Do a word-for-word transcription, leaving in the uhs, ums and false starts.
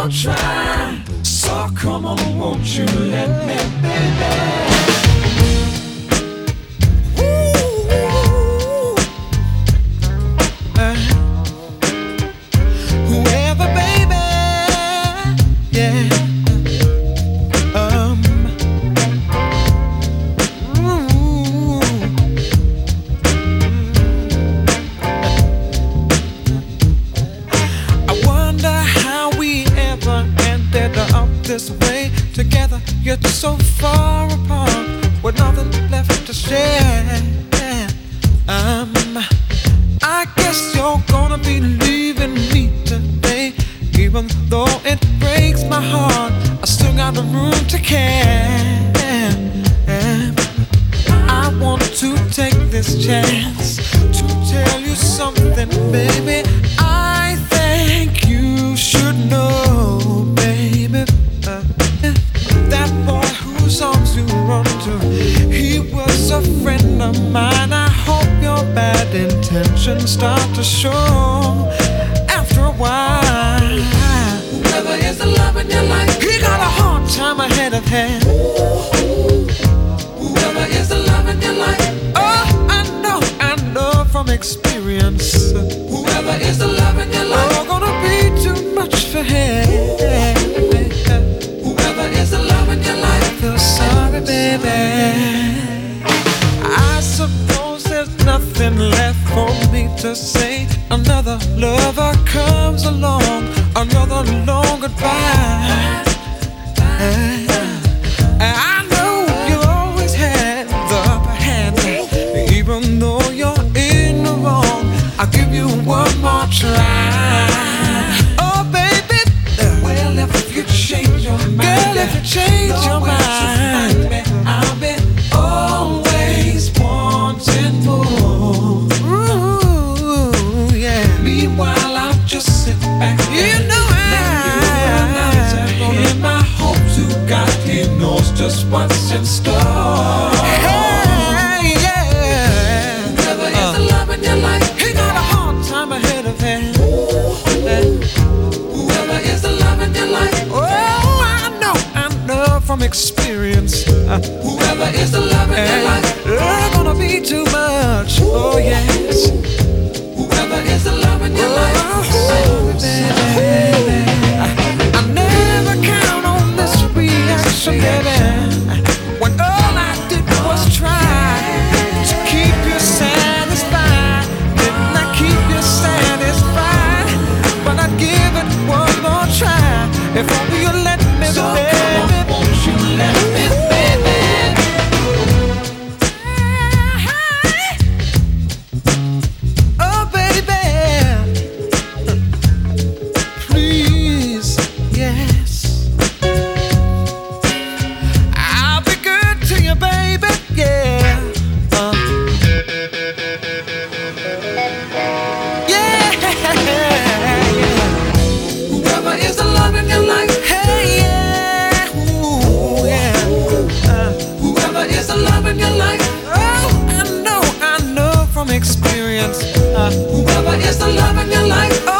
more try. So come on, won't you let me, baby? This way together, yet so far apart, with nothing left to share. Um, I guess you're gonna be leaving me today, even though it breaks my heart. I still got the room to care. I want to take this chance to tell you something, baby. I think you should know, baby. That boy whose arms you run to, he was a friend of mine. I hope your bad intentions start to show after a while. Whoever is the love in your life, he got a hard time ahead of him. Whoever is the love in your life, oh, I know, I know from experience. Whoever is the love in your life, oh, gonna be too much for him. Sorry, baby. I suppose there's nothing left for me to say. Another lover comes along, another long goodbye. I know you always had the upper hand, even though you're in the wrong. I'll give you one more try. Oh, baby. Well, if you change your mind, girl, if you change your mind. Just what's in store. Hey, yeah. Whoever is uh, the love in your life, he got a hard time ahead of him. Whoever is the love in your life, oh, I know, I know from experience. Uh, Whoever is the love in your life, it's gonna be too much. Oh yes. Whoever is the love in your life, oh, baby. I, I never count on this reaction, baby. When all I did was try to keep you satisfied. Didn't I keep you satisfied? But I'd give it one more try. If only you let me, so baby. Come on, won't you let me, baby? Oh, baby. Please, yes. I'll be good to you, baby, yeah. Uh. Yeah, yeah. Whoever is the love in your life, hey, yeah. Ooh, yeah. Uh. Whoever is the love in your life, oh, I know, I know from experience. Uh. Whoever is the love in your life, oh,